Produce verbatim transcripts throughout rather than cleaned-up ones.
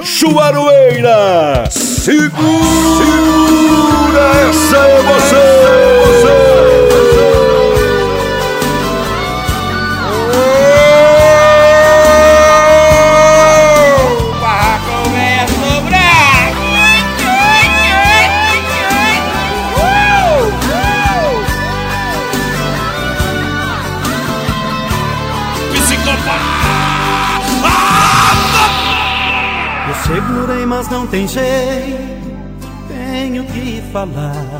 Gaúcho Aroeira. Segura, segura essa emoção. Segurei, mas não tem jeito, tenho que falar.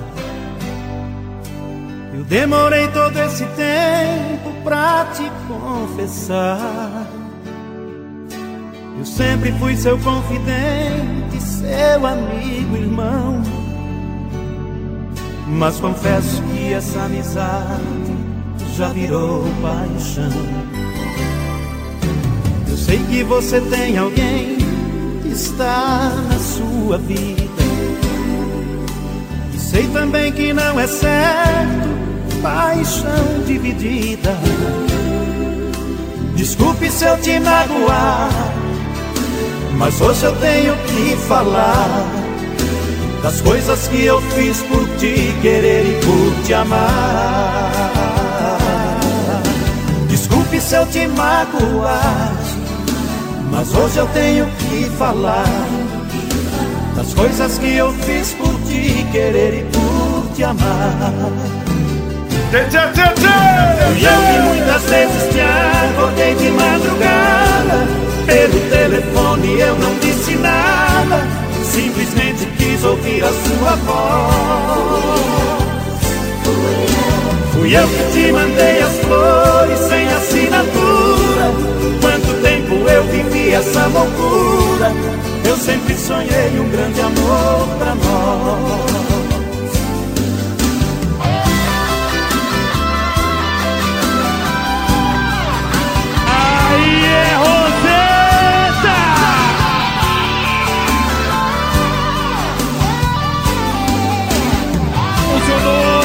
Eu demorei todo esse tempo pra te confessar. Eu sempre fui seu confidente, seu amigo, irmão. Mas confesso que essa amizade já virou paixão. Eu sei que você tem alguém está na sua vida, e sei também que não é certo paixão dividida. Desculpe se eu te magoar, mas hoje eu tenho que falar das coisas que eu fiz por te querer e por te amar. Desculpe se eu te magoar, mas hoje eu tenho que falar das coisas que eu fiz por te querer e por te amar. Fui eu que muitas vezes te acordei de madrugada, pelo telefone eu não disse nada, simplesmente quis ouvir a sua voz. Fui eu que te mandei as flores sem assinatura. Quanto tempo eu vivi essa loucura, eu sempre sonhei um grande amor pra nós. Aí é Roseta! Funcionou!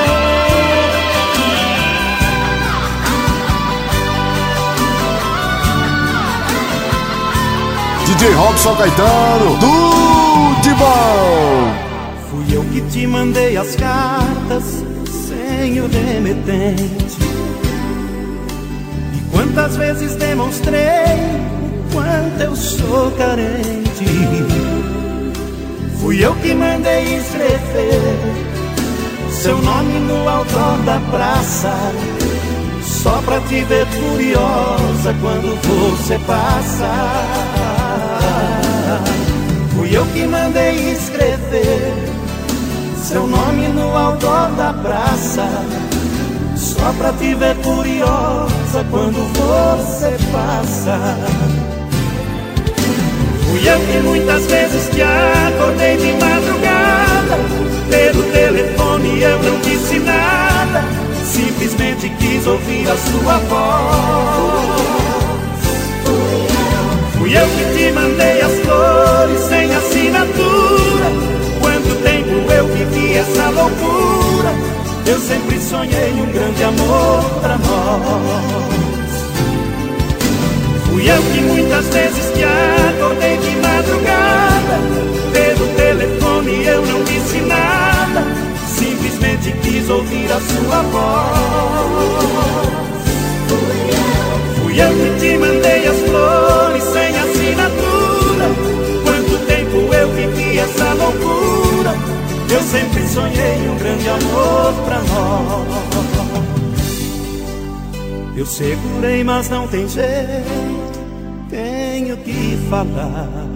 D J Robson Caetano, tudo de bom. Fui eu que te mandei as cartas sem o remetente, e quantas vezes demonstrei o quanto eu sou carente. Fui eu que mandei escrever seu nome no outdoor da praça, só pra te ver furiosa quando você passa. Fui eu que mandei escrever seu nome no outdoor da praça, só pra te ver furiosa quando você passa. Fui eu que muitas vezes te acordei de madrugada, pelo telefone eu não disse nada, simplesmente quis ouvir a sua voz. Fui eu que te mandei as flores sem assinatura. Quanto tempo eu vivi essa loucura, eu sempre sonhei um grande amor pra nós. Fui eu que muitas vezes te acordei de madrugada, pelo telefone eu não disse nada, simplesmente quis ouvir a sua voz. Fui eu que te mandei as flores sem assinatura. Quanto tempo eu vivi essa loucura, eu sempre sonhei um grande amor pra nós. Eu segurei, mas não tem jeito, tenho que falar